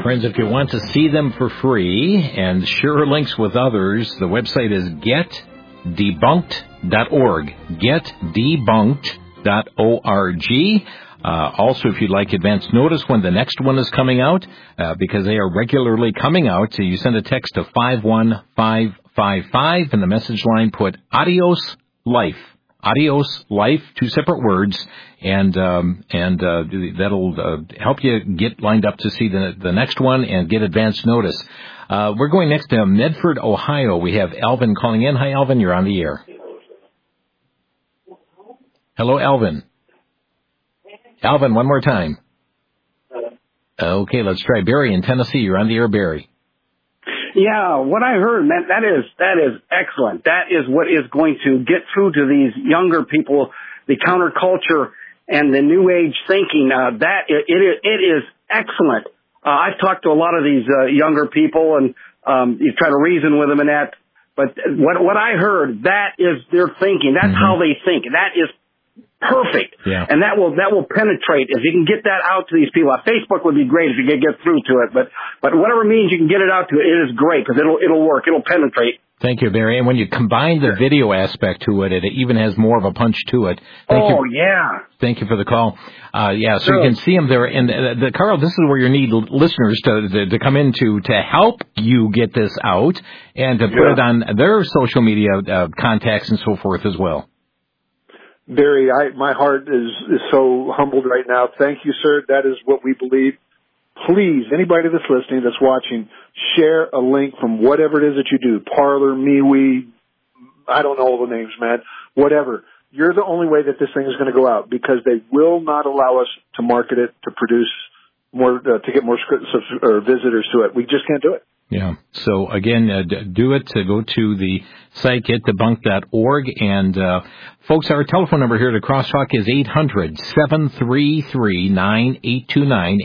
Friends, if you want to see them for free and share links with others, the website is getdebunked.org. Getdebunked.org. Also, if you'd like advance notice when the next one is coming out, because they are regularly coming out, you send a text to 51555, and the message line put Adios Life. Adios Life, 2 separate words, and that'll help you get lined up to see the next one and get advance notice. We're going next to Medford, Ohio. We have Alvin calling in. Hi, Alvin. You're on the air. Hello, Alvin. Alvin, one more time. Okay, let's try Barry in Tennessee. You're on the air, Barry. Yeah, what I heard, man, that is excellent. That is what is going to get through to these younger people, the counterculture and the new age thinking. It is excellent. I've talked to a lot of these younger people, and you try to reason with them and that. But what I heard, that is their thinking. That's how they think. That is perfect. Yeah. And that will penetrate. If you can get that out to these people, Facebook would be great if you could get through to it. But whatever means you can get it out to it, it is great because it'll work. It'll penetrate. Thank you, Barry. And when you combine the video aspect to it, it even has more of a punch to it. Thank you. Yeah. Thank you for the call. So you can see them there. And Carl, this is where you need listeners to come in to help you get this out and to put it on their social media contacts and so forth as well. Barry, my heart is so humbled right now. Thank you, sir. That is what we believe. Please, anybody that's listening, that's watching, share a link from whatever it is that you do. Parler, MeWe, I don't know all the names, man. Whatever. You're the only way that this thing is going to go out because they will not allow us to market it, to produce more, to get more visitors to it. We just can't do it. Yeah. So again, do it. Go to the site getdebunked.org, and folks, our telephone number here to Crosstalk is 800-733-9829.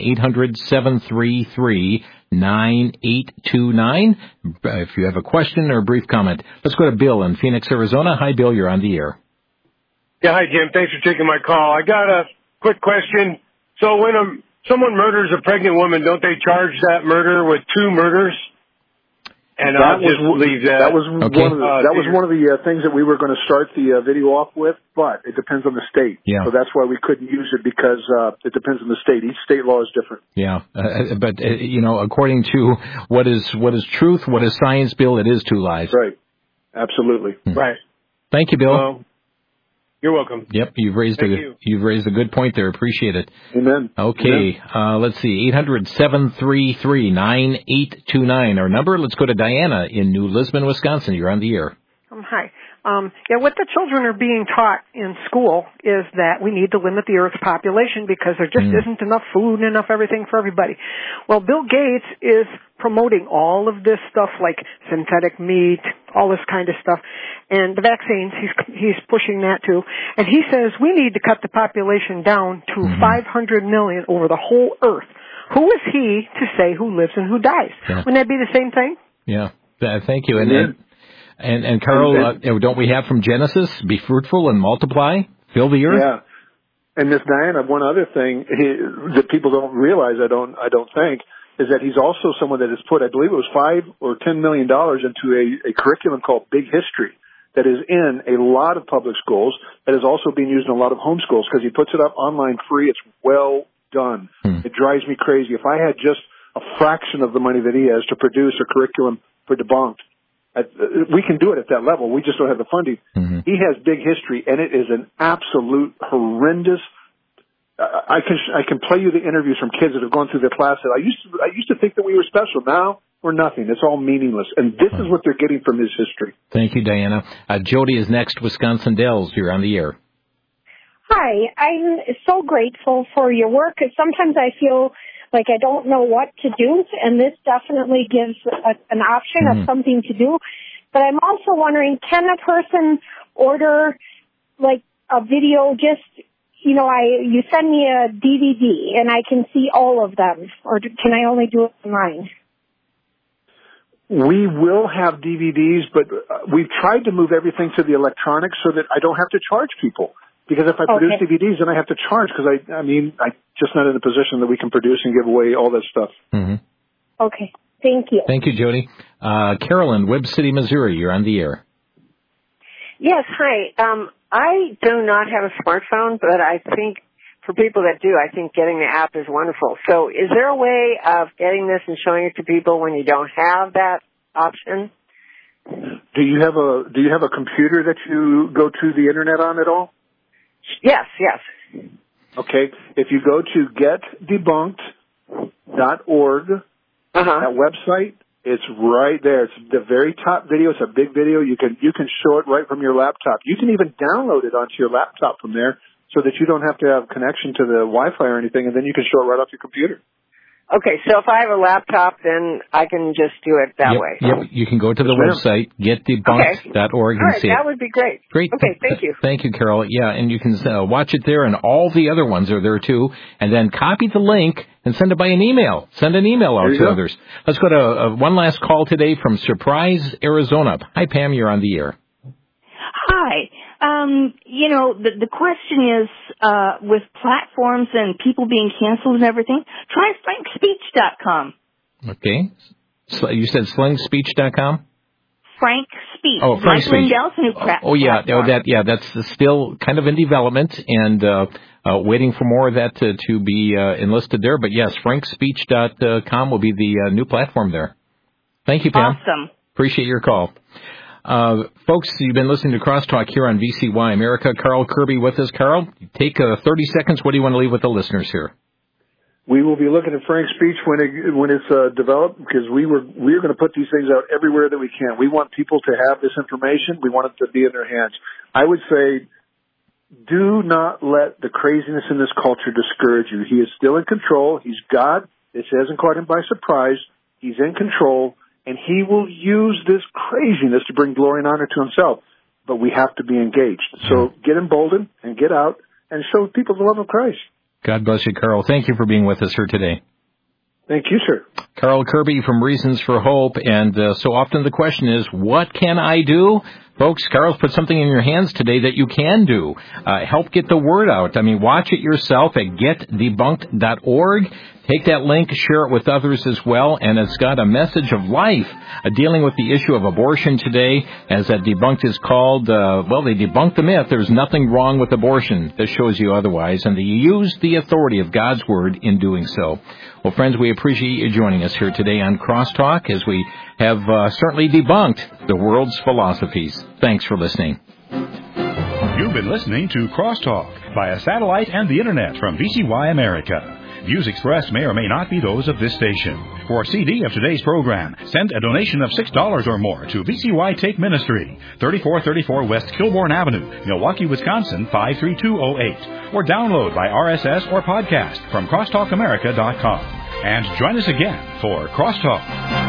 800-733-9829. If you have a question or a brief comment, let's go to Bill in Phoenix, Arizona. Hi, Bill. You're on the air. Yeah. Hi, Jim. Thanks for taking my call. I got a quick question. So when someone murders a pregnant woman, don't they charge that murder with 2 murders? And I'll just leave that. That was one of the things that we were going to start the video off with, but it depends on the state. Yeah. So that's why we couldn't use it because it depends on the state. Each state law is different. Yeah, but according to what is truth, what is science, Bill, it is 2 lives. Right. Absolutely. Right. Thank you, Bill. You're welcome. Yep, you've raised a good point there. Appreciate it. Amen. Okay, let's see, 800-733-9829. Our number. Let's go to Diana in New Lisbon, Wisconsin. You're on the air. Hi. What the children are being taught in school is that we need to limit the Earth's population because there just isn't enough food and enough everything for everybody. Well, Bill Gates is promoting all of this stuff like synthetic meat, all this kind of stuff, and the vaccines, he's pushing that too. And he says we need to cut the population down to 500 million over the whole Earth. Who is he to say who lives and who dies? Yeah. Wouldn't that be the same thing? Yeah. Thank you. And Carl, don't we have from Genesis, be fruitful and multiply, fill the earth? Yeah. And Miss Diana, one other thing that people don't realize, I don't think, is that he's also someone that has put, I believe it was $5 or $10 million into a curriculum called Big History that is in a lot of public schools, that is also being used in a lot of homeschools because he puts it up online free. It's well done. It drives me crazy. If I had just a fraction of the money that he has to produce a curriculum for Debunked, we can do it at that level. We just don't have the funding. He has Big History, and it is an absolute horrendous. I can play you the interviews from kids that have gone through the class. I used to think that we were special. Now we're nothing. It's all meaningless, and this is what they're getting from his history. Thank you, Diana. Jody is next. Wisconsin Dells, you're on the air. Hi, I'm so grateful for your work. Sometimes I feel like I don't know what to do, and this definitely gives an option of something to do. But I'm also wondering, can a person order like a video just, you send me a DVD and I can see all of them, or can I only do it online? We will have DVDs, but we've tried to move everything to the electronics so that I don't have to charge people. Because if I produce DVDs, then I have to charge because I'm just not in a position that we can produce and give away all that stuff. Okay. Thank you. Thank you, Jody. Carolyn, Webb City, Missouri, you're on the air. Yes, hi. I do not have a smartphone, but I think for people that do, I think getting the app is wonderful. So is there a way of getting this and showing it to people when you don't have that option? Do you have a computer that you go to the internet on at all? Yes. Okay. If you go to getdebunked.org, that website, it's right there. It's the very top video. It's a big video. You can show it right from your laptop. You can even download it onto your laptop from there so that you don't have to have connection to the Wi-Fi or anything, and then you can show it right off your computer. Okay, so if I have a laptop, then I can just do it that way. Yep, you can go to the website, getdebunked.org, and see it. That would be great. Great. Okay, thank you. Thank you, Carol. Yeah, and you can watch it there, and all the other ones are there, too. And then copy the link and send it by an email. Send an email out to others. Let's go to one last call today from Surprise, Arizona. Hi, Pam, you're on the air. Hi. The question is, with platforms and people being canceled and everything, try frankspeech.com. Okay. You said slingspeech.com? Frank Speech. Oh, Frank Speech. That's still kind of in development and waiting for more of that to be enlisted there. But yes, frankspeech.com will be the new platform there. Thank you, Pam. Awesome. Appreciate your call. Folks, you've been listening to Crosstalk here on VCY America. Carl Kirby with us. Carl, take 30 seconds. What do you want to leave with the listeners here? We will be looking at Frank Speech when it's developed, because we're going to put these things out everywhere that we can. We want people to have this information. We want it to be in their hands. I would say, do not let the craziness in this culture discourage you. He is still in control. He's God. This hasn't caught him by surprise. He's in control. And he will use this craziness to bring glory and honor to himself. But we have to be engaged. So get emboldened and get out and show people the love of Christ. God bless you, Carl. Thank you for being with us here today. Thank you, sir. Carl Kirby from Reasons for Hope. And so often the question is, what can I do? Folks, Carl's put something in your hands today that you can do. Help get the word out. I mean, watch it yourself at getdebunked.org. Take that link, share it with others as well, and it's got a message of life dealing with the issue of abortion today, as that Debunked is called. They debunked the myth. There's nothing wrong with abortion. This shows you otherwise, and they use the authority of God's Word in doing so. Well, friends, we appreciate you joining us here today on Crosstalk, as we have certainly debunked the world's philosophies. Thanks for listening. You've been listening to Crosstalk via satellite and the Internet from VCY America. Views expressed may or may not be those of this station. For a CD of today's program, send a donation of $6 or more to VCY Take Ministry, 3434 West Kilbourne Avenue, Milwaukee, Wisconsin, 53208. Or download by RSS or podcast from crosstalkamerica.com. And join us again for Crosstalk.